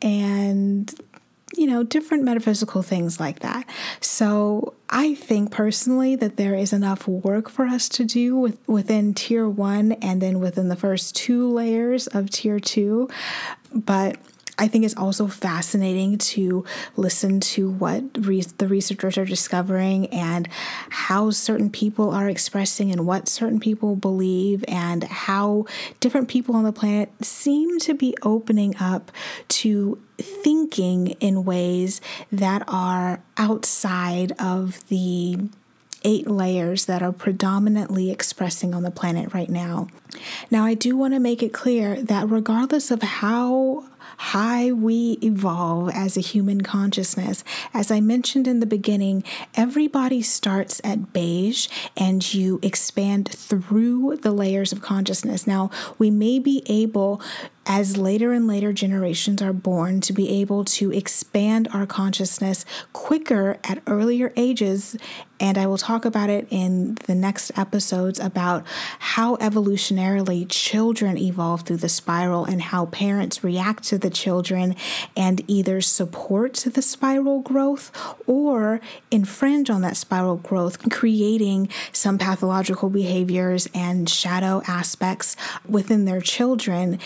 Speaker 1: and you know, different metaphysical things like that. So I think personally that there is enough work for us to do with, within tier one and then within the first two layers of tier two. But I think it's also fascinating to listen to what re- the researchers are discovering and how certain people are expressing and what certain people believe and how different people on the planet seem to be opening up to thinking in ways that are outside of the eight layers that are predominantly expressing on the planet right now. Now, I do want to make it clear that regardless of how high we evolve as a human consciousness, as I mentioned in the beginning, everybody starts at beige and you expand through the layers of consciousness. Now, we may be able, as later and later generations are born, to be able to expand our consciousness quicker at earlier ages. And I will talk about it in the next episodes about how evolutionarily children evolve through the spiral and how parents react to the children and either support the spiral growth or infringe on that spiral growth, creating some pathological behaviors and shadow aspects within their children that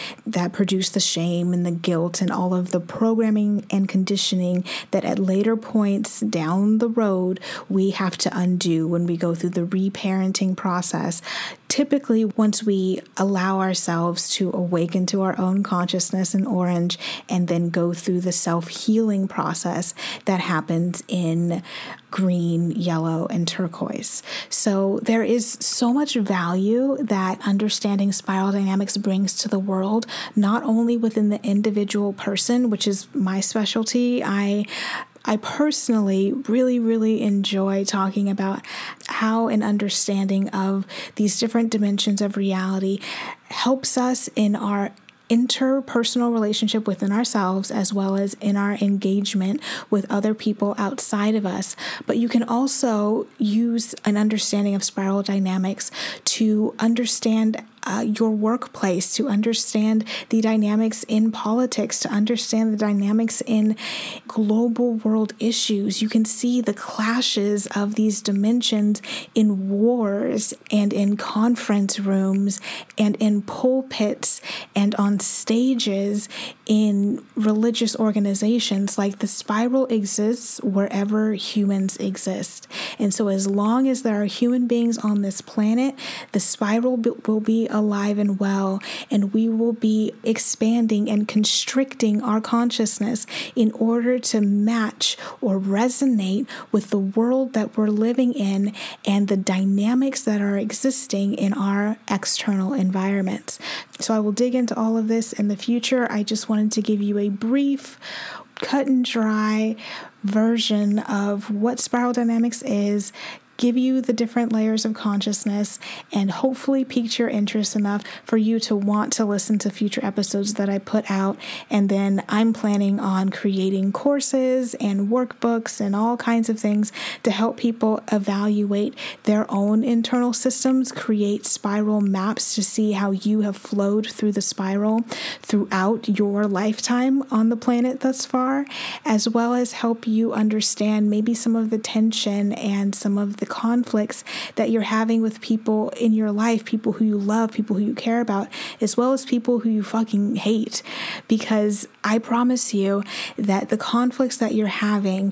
Speaker 1: that produce the shame and the guilt and all of the programming and conditioning that at later points down the road we have to undo when we go through the reparenting process. Typically, once we allow ourselves to awaken to our own consciousness in orange and then go through the self-healing process that happens in green, yellow, and turquoise. So there is so much value that understanding spiral dynamics brings to the world, not only within the individual person, which is my specialty. I I personally really, really enjoy talking about how an understanding of these different dimensions of reality helps us in our interpersonal relationship within ourselves, as well as in our engagement with other people outside of us. But you can also use an understanding of spiral dynamics to understand Uh, your workplace, to understand the dynamics in politics, to understand the dynamics in global world issues. You can see the clashes of these dimensions in wars and in conference rooms and in pulpits and on stages in religious organizations. Like, the spiral exists wherever humans exist. And so as long as there are human beings on this planet, the spiral b- will be alive and well, and we will be expanding and constricting our consciousness in order to match or resonate with the world that we're living in and the dynamics that are existing in our external environments. So I will dig into all of this in the future. I just wanted to give you a brief, cut and dry version of what spiral dynamics is, give you the different layers of consciousness, and hopefully piqued your interest enough for you to want to listen to future episodes that I put out. And then I'm planning on creating courses and workbooks and all kinds of things to help people evaluate their own internal systems, create spiral maps to see how you have flowed through the spiral throughout your lifetime on the planet thus far, as well as help you understand maybe some of the tension and some of the conflicts that you're having with people in your life, people who you love, people who you care about, as well as people who you fucking hate. Because I promise you that the conflicts that you're having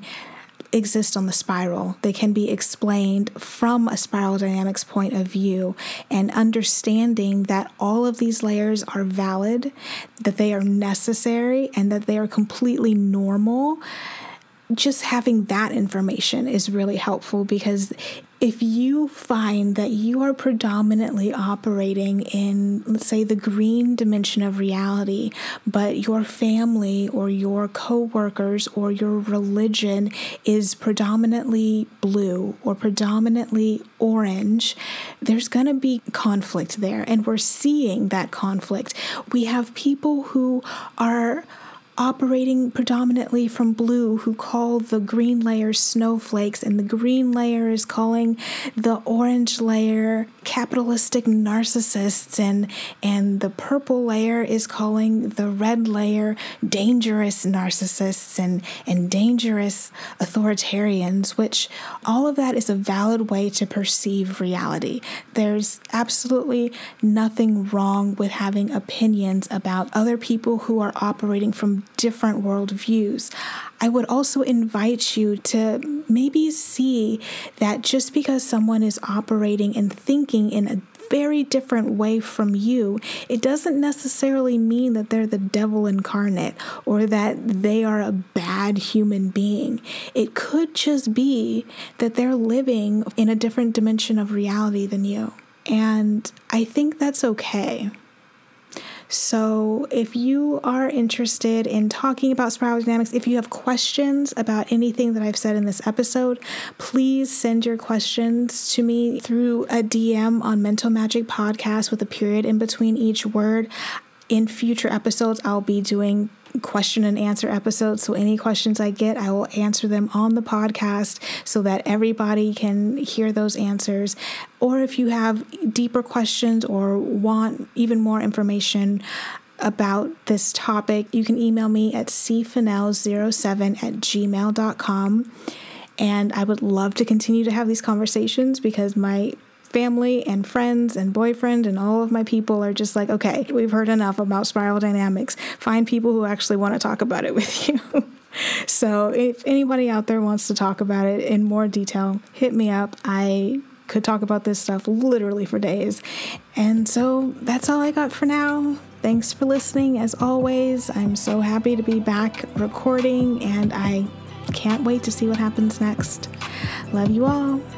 Speaker 1: exist on the spiral. They can be explained from a spiral dynamics point of view, and understanding that all of these layers are valid, that they are necessary, and that they are completely normal. Just having that information is really helpful, because if you find that you are predominantly operating in, let's say, the green dimension of reality, but your family or your coworkers or your religion is predominantly blue or predominantly orange, there's going to be conflict there. And we're seeing that conflict. We have people who are operating predominantly from blue who call the green layer snowflakes, and the green layer is calling the orange layer capitalistic narcissists, and and the purple layer is calling the red layer dangerous narcissists and and dangerous authoritarians, which all of that is a valid way to perceive reality. There's absolutely nothing wrong with having opinions about other people who are operating from different worldviews. I would also invite you to maybe see that just because someone is operating and thinking in a very different way from you, it doesn't necessarily mean that they're the devil incarnate or that they are a bad human being. It could just be that they're living in a different dimension of reality than you. And I think that's okay. So if you are interested in talking about spiral dynamics, if you have questions about anything that I've said in this episode, please send your questions to me through a D M on Mental Magic Podcast with a period in between each word. In future episodes, I'll be doing question and answer episodes. So any questions I get, I will answer them on the podcast so that everybody can hear those answers. Or if you have deeper questions or want even more information about this topic, you can email me at c fennell zero seven at gmail dot com. And I would love to continue to have these conversations because my family and friends and boyfriend and all of my people are just like, okay, we've heard enough about spiral dynamics. Find people who actually want to talk about it with you. So if anybody out there wants to talk about it in more detail, hit me up. I could talk about this stuff literally for days. And so that's all I got for now. Thanks for listening. As always, I'm so happy to be back recording, and I can't wait to see what happens next. Love you all.